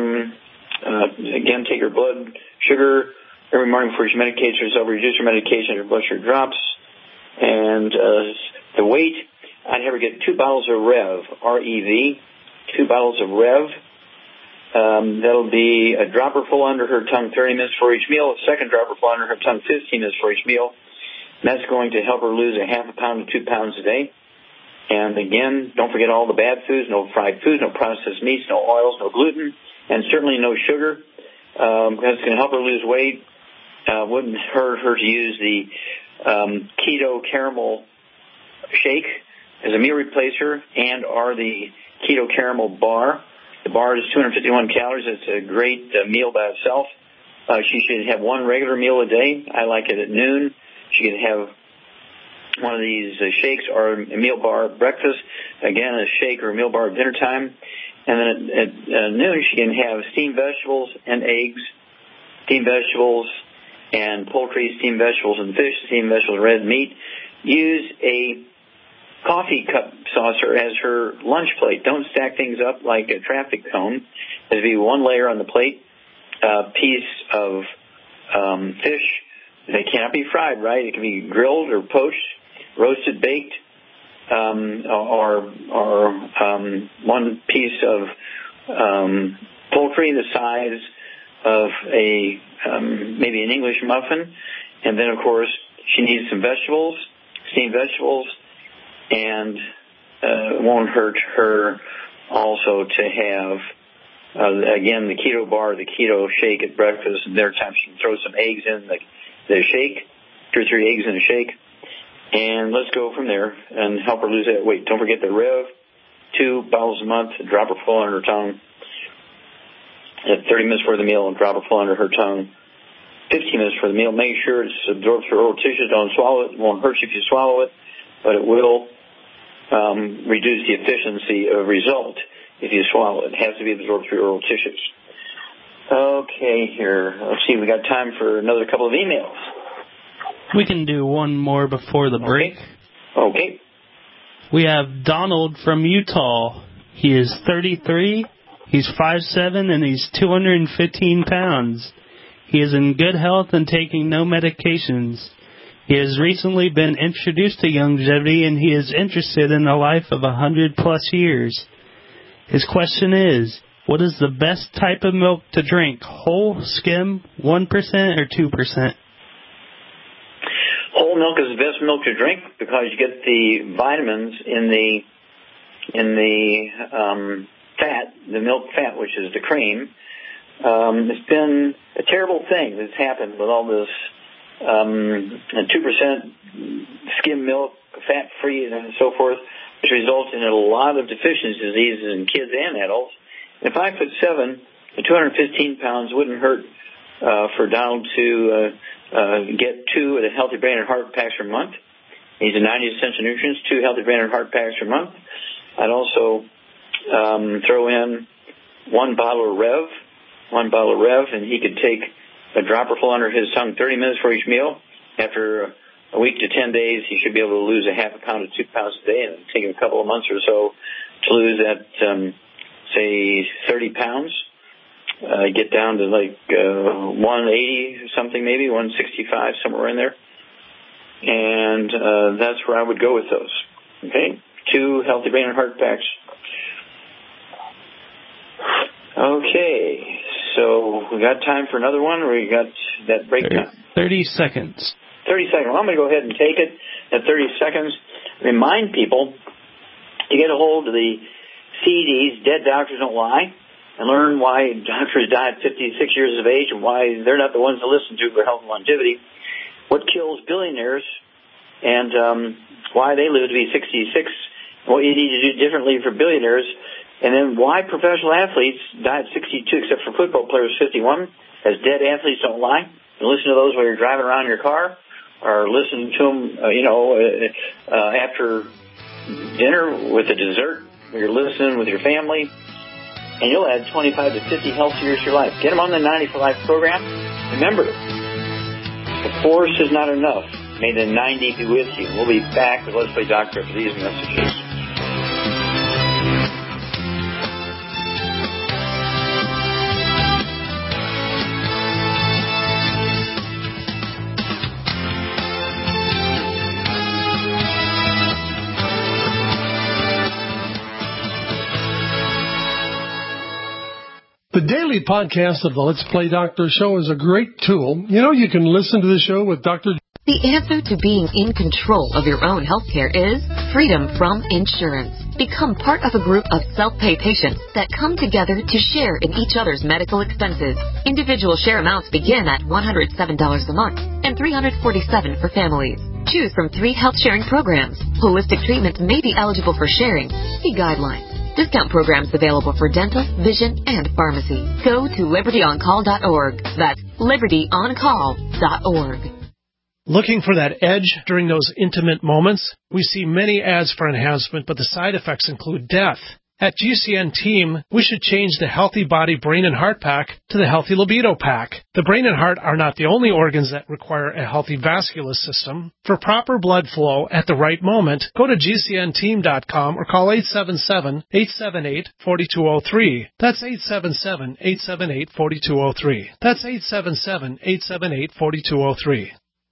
again, take her blood sugar every morning before she medicates herself, reduce her medication, her blood sugar drops. And the weight, I'd have her get 2 bottles of Rev, R-E-V, 2 bottles of Rev. That'll be a dropper full under her tongue 30 minutes for each meal, a second dropper full under her tongue 15 minutes for each meal. And that's going to help her lose a half a pound to 2 pounds a day. And again, don't forget all the bad foods, no fried foods, no processed meats, no oils, no gluten, and certainly no sugar. That's going to help her lose weight. Wouldn't hurt her to use the keto caramel shake as a meal replacer and or the keto caramel bar. The bar is 251 calories. It's a great meal by itself. She should have one regular meal a day. I like it at noon. She could have one of these shakes or a meal bar at breakfast. Again, a shake or a meal bar at dinner time. And then at noon, she can have steamed vegetables and eggs, steamed vegetables and poultry, steamed vegetables and fish, steamed vegetables and red meat. Use a coffee cup saucer as her lunch plate. Don't stack things up like a traffic cone. There'll be one layer on the plate, a piece of fish. They cannot be fried, right? It can be grilled or poached, roasted, baked, or one piece of poultry the size of a maybe an English muffin. And then, of course, she needs some vegetables, steamed vegetables, and it won't hurt her also to have, again, the keto bar, the keto shake at breakfast. And there are times she can throw some eggs in the shake, 2 or 3 eggs in a shake. And let's go from there and help her lose that weight. Don't forget the Rev, 2 bottles a month, a dropper full under her tongue. At 30 minutes for the meal, a dropper full under her tongue. 15 minutes for the meal. Make sure it's absorbed through oral tissues. Don't swallow it. It won't hurt you if you swallow it, but it will reduce the efficiency of result if you swallow it. It has to be absorbed through oral tissues. Okay, here. Let's see. We got time for another couple of emails. We can do one more before the break. Okay. We have Donald from Utah. He is 33. He's 5'7", and he's 215 pounds. He is in good health and taking no medications. He has recently been introduced to longevity, and he is interested in a life of 100-plus years. His question is, what is the best type of milk to drink? Whole, skim, 1% or 2%? Whole milk is the best milk to drink because you get the vitamins in the fat, the milk fat, which is the cream. It's been a terrible thing that's happened with all this 2% skim milk, fat-free, and so forth, which results in a lot of deficiency diseases in kids and adults. At 5'7", 215 pounds wouldn't hurt for Donald to get 2 of the Healthy Brain and Heart packs per month. He's a 90 essential nutrients, 2 Healthy Brain and Heart packs per month. I'd also throw in 1 bottle of Rev, and he could take a dropper full under his tongue 30 minutes for each meal. After a week to 10 days, he should be able to lose a half a pound to 2 pounds a day, and it'll take him a couple of months or so to lose that, say, 30 pounds. Get down to like 180 or something, maybe 165, somewhere in there. And that's where I would go with those. Okay, 2 Healthy Brain and Heart packs. Okay, so we got time for another one, or we got that break time? 30 seconds. 30 seconds. Well, I'm going to go ahead and take it at 30 seconds. Remind people to get a hold of the CDs, Dead Doctors Don't Lie, and learn why doctors die at 56 years of age and why they're not the ones to listen to for health and longevity, what kills billionaires, and why they live to be 66, what you need to do differently for billionaires, and then why professional athletes die at 62, except for football players 51, as dead athletes don't lie. And listen to those while you're driving around in your car, or listen to them, after dinner with a dessert, when you're listening with your family, and you'll add 25 to 50 healthy years to your life. Get them on the 90 for Life program. Remember, the force is not enough. May the 90 be with you. We'll be back with Let's Play Doctor after these messages. The daily podcast of the Let's Play Doctor show is a great tool. You know, you can listen to the show with Dr. The answer to being in control of your own healthcare is freedom from insurance. Become part of a group of self-pay patients that come together to share in each other's medical expenses. Individual share amounts begin at $107 a month and $347 for families. Choose from 3 health-sharing programs. Holistic treatment may be eligible for sharing. See guidelines. Discount programs available for dental, vision, and pharmacy. Go to libertyoncall.org. That's libertyoncall.org. Looking for that edge during those intimate moments? We see many ads for enhancement, but the side effects include death. At GCN Team, we should change the Healthy Body, Brain, and Heart Pack to the Healthy Libido Pack. The brain and heart are not the only organs that require a healthy vascular system. For proper blood flow at the right moment, go to GCNteam.com or call 877-878-4203. That's 877-878-4203. That's 877-878-4203.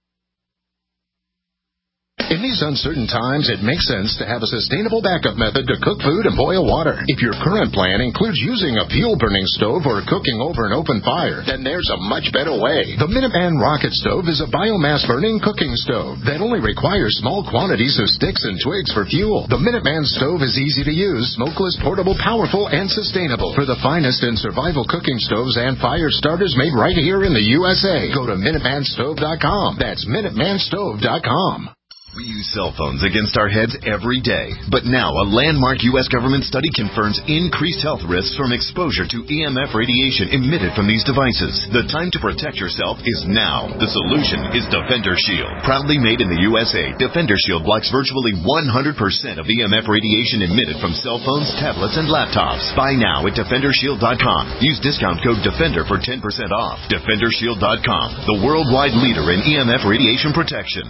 In these uncertain times, it makes sense to have a sustainable backup method to cook food and boil water. If your current plan includes using a fuel-burning stove or cooking over an open fire, then there's a much better way. The Minuteman Rocket Stove is a biomass-burning cooking stove that only requires small quantities of sticks and twigs for fuel. The Minuteman Stove is easy to use, smokeless, portable, powerful, and sustainable. For the finest in survival cooking stoves and fire starters made right here in the USA, go to MinutemanStove.com. That's MinutemanStove.com. We use cell phones against our heads every day. But now a landmark U.S. government study confirms increased health risks from exposure to EMF radiation emitted from these devices. The time to protect yourself is now. The solution is Defender Shield. Proudly made in the USA, Defender Shield blocks virtually 100% of EMF radiation emitted from cell phones, tablets, and laptops. Buy now at DefenderShield.com. Use discount code DEFENDER for 10% off. DefenderShield.com, the worldwide leader in EMF radiation protection.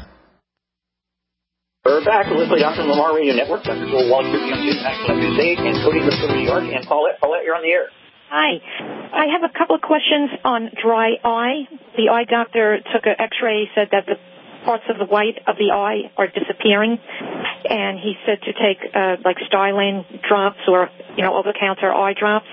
We're back with Let's Play Doctor on the Lamar Radio Network. Dr. Joel Wallach, National Crusade, and Cody Lister, New York, and Paulette. Paulette, you're on the air. Hi. I have a couple of questions on dry eye. The eye doctor took an x-ray, said that the parts of the white of the eye are disappearing, and he said to take like Styline drops or, over-the-counter eye drops.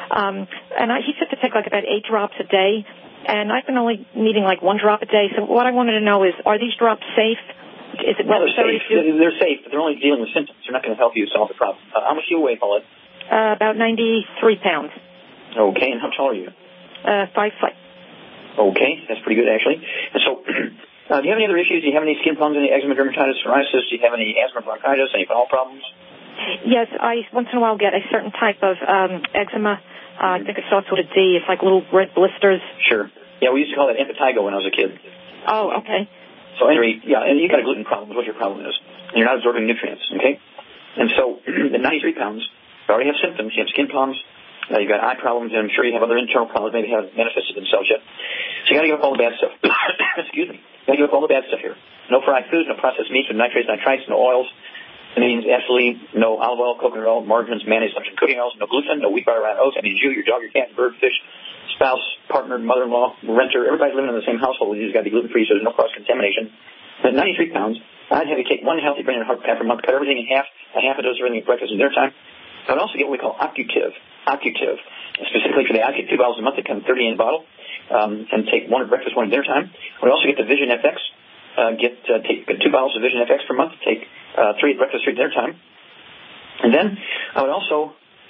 He said to take like about 8 drops a day, and I've been only needing like 1 drop a day. So what I wanted to know is, are these drops safe? Is it necessary? They're safe, but they're only dealing with symptoms. They're not going to help you solve the problem. How much do you weigh, Paulette? About 93 pounds. Okay, and how tall are you? 5 foot. Okay, that's pretty good, actually. And so, do you have any other issues? Do you have any skin problems, any eczema, dermatitis, psoriasis? Do you have any asthma, bronchitis, any bowel problems? Yes, I once in a while get a certain type of eczema. I think it starts with a D. It's like little red blisters. Sure. Yeah, we used to call that impetigo when I was a kid. Oh, okay. So anyway, yeah, and you got a gluten problem, what your problem is. And you're not absorbing nutrients, okay? And so, at 93 pounds, you already have symptoms. You have skin problems, you've got eye problems, and I'm sure you have other internal problems maybe haven't manifested themselves yet. So you got to give up all the bad stuff. Excuse me. You got to give up all the bad stuff here. No fried foods, no processed meats, no nitrates, nitrites, no oils. It means absolutely no olive oil, coconut oil, margarines, mayonnaise, assumption cooking oils, no gluten, no wheat, butter, rye, oats. I mean you, your dog, your cat, your bird, fish, spouse, partner, mother-in-law, renter, everybody's living in the same household. You just got to be gluten-free so there's no cross-contamination. At 93 pounds, I'd have you take 1 healthy brain and heart pack per month, cut everything in half, a half a dose of everything at breakfast and dinner time. I'd also get what we call Occutive, specifically for the eye, get 2 bottles a month that come 30 in a bottle, and take 1 at breakfast, 1 at dinner time. I'd also get the Vision FX, take 2 bottles of Vision FX per month, take 3 at breakfast, 3 at dinner time. And then I would also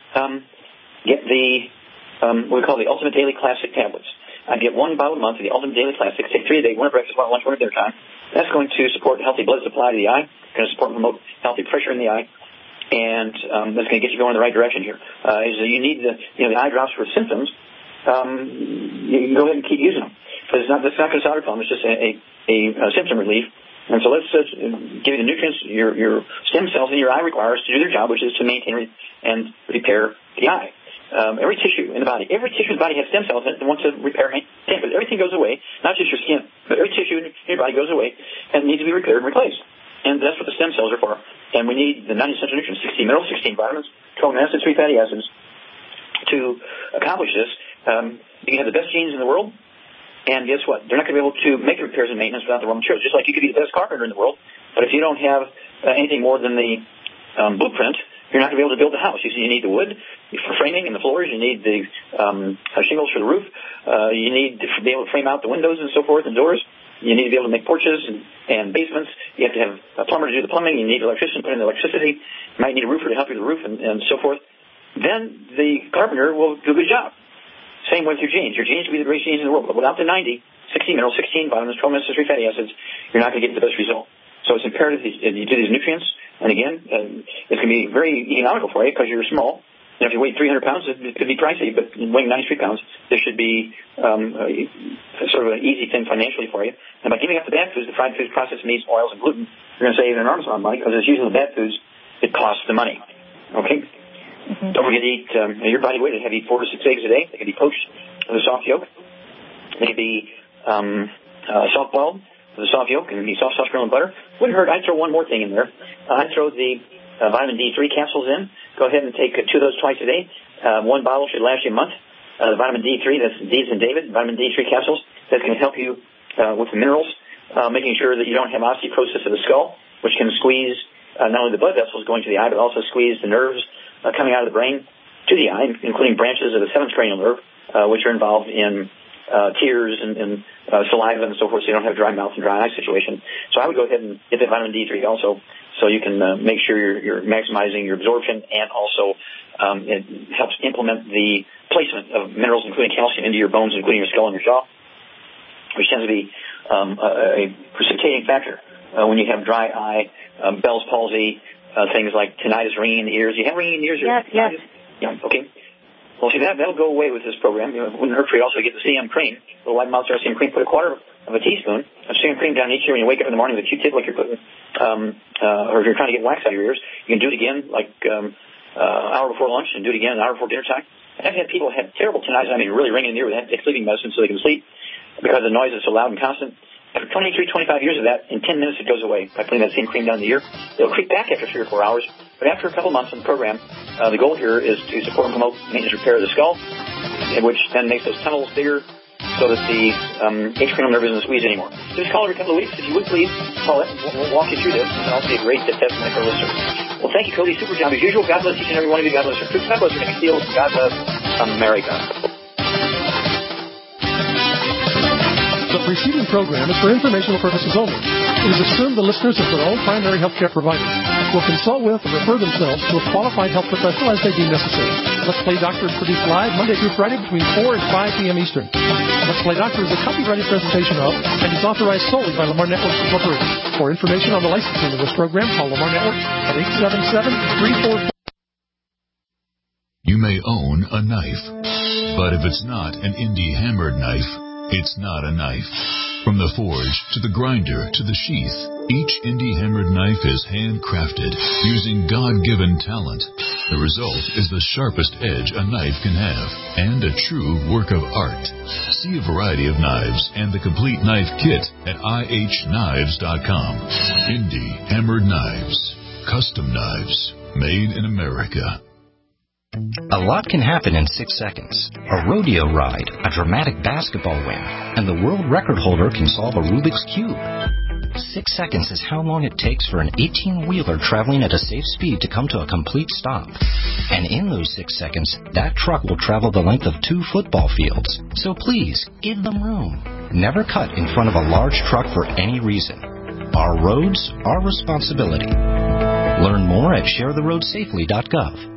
get the what we call the Ultimate Daily Classic tablets. I'd get 1 bottle a month of the Ultimate Daily Classic, take 3 a day, 1 at breakfast, 1 at lunch, 1 at dinner time. That's going to support healthy blood supply to the eye, going to support and promote healthy pressure in the eye, and that's going to get you going in the right direction here. You need the eye drops for symptoms. You go ahead and keep using them. But that's not going to solve your problem. It's just a symptom relief. And so let's give you the nutrients your stem cells in your eye requires to do their job, which is to maintain and repair the eye. Every tissue in the body has stem cells in it that want to repair But everything goes away, not just your skin, but every tissue in your body goes away and needs to be repaired and replaced. And that's what the stem cells are for. And we need the 90 essential nutrients, 16 minerals, 16 vitamins, 12 amino acids, 3 fatty acids to accomplish this. You can have the best genes in the world, and guess what? They're not going to be able to make the repairs and maintenance without the raw materials. Just like you could be the best carpenter in the world, but if you don't have anything more than the blueprint, you're not going to be able to build the house. You need the wood for framing and the floors. You need the shingles for the roof. You need to be able to frame out the windows and so forth and doors. You need to be able to make porches and basements. You have to have a plumber to do the plumbing. You need an electrician to put in the electricity. You might need a roofer to help you with the roof and so forth. Then the carpenter will do a good job. Same with your genes. Your genes will be the greatest genes in the world. But without the 90, 16 minerals, 16 vitamins, 12 amino acids, 3 fatty acids, you're not going to get the best result. So it's imperative that you do these nutrients. And again, it's going to be very economical for you because you're small. And if you weigh 300 pounds, it could be pricey. But weighing 93 pounds, this should be sort of an easy thing financially for you. And by giving up the bad foods, the fried foods, processed meats, oils, and gluten, you're going to save an enormous amount of money because it's usually the bad foods that cost the money. Okay? Mm-hmm. Don't forget to eat your body weight. They have to eat 4 to 6 eggs a day. They can be poached with a soft yolk. They can be soft boiled with a soft yolk and be soft sauce grilled in butter. Wouldn't hurt. I'd throw one more thing in there. I'd throw the vitamin D3 capsules in. Go ahead and take 2 of those twice a day. One bottle should last you a month. The vitamin D3, that's D's and David, vitamin D3 capsules. That's going to help you with the minerals, making sure that you don't have osteoporosis of the skull, which can squeeze not only the blood vessels going to the eye, but also squeeze the nerves coming out of the brain to the eye, including branches of the 7th cranial nerve, which are involved in tears and saliva and so forth, so you don't have dry mouth and dry eye situation. So I would go ahead and get the vitamin D3 also, so you can make sure you're maximizing your absorption, and also it helps implement the placement of minerals, including calcium, into your bones, including your skull and your jaw, which tends to be a precipitating factor when you have dry eye, Bell's palsy, things like tinnitus, ringing in the ears. You have ringing in the ears? Yes. Yeah, okay. Well, see, that'll go away with this program. It wouldn't hurt for you also to get the CM cream, the white mouse CM cream. Put a quarter of a teaspoon of CM cream down each ear when you wake up in the morning with a Q-tip, like you're putting, or if you're trying to get wax out of your ears, you can do it again, like an hour before lunch, and do it again an hour before dinner time. I've had people have terrible tinnitus, really ringing in the ear. They have to take sleeping medicine so they can sleep because the noise is so loud and constant. After 23, 25 years of that, in 10 minutes it goes away by putting that same cream down the ear. It'll creep back after 3 or 4 hours, but after a couple months in the program, the goal here is to support and promote maintenance repair of the skull, which then makes those tunnels bigger so that the cranial nerve isn't squeezed anymore. Just call every couple of weeks. If you would, please call it. We'll walk you through this, and also be a great testament for our listeners. Well, thank you, Cody. Super job as usual. God bless each and every one of you. God bless your troops. God bless your Navy SEALs. God bless America. The preceding program is for informational purposes only. It is assumed the listeners of their own primary health care provider will consult with or refer themselves to a qualified health professional as they deem necessary. Let's Play Doctor is produced live Monday through Friday between 4 and 5 p.m. Eastern. Let's Play Doctor is a copyrighted presentation of and is authorized solely by Lamar Networks Incorporated. For information on the licensing of this program, call Lamar Networks at 877-344. You may own a knife, but if it's not an indie hammered knife, it's not a knife. From the forge to the grinder to the sheath, each indie hammered knife is handcrafted using God-given talent. The result is the sharpest edge a knife can have and a true work of art. See a variety of knives and the complete knife kit at ihknives.com. Indie hammered knives. Custom knives made in America. A lot can happen in 6 seconds. A rodeo ride, a dramatic basketball win, and the world record holder can solve a Rubik's Cube. 6 seconds is how long it takes for an 18-wheeler traveling at a safe speed to come to a complete stop. And in those 6 seconds, that truck will travel the length of 2 football fields. So please, give them room. Never cut in front of a large truck for any reason. Our roads, our responsibility. Learn more at sharetheroadsafely.gov.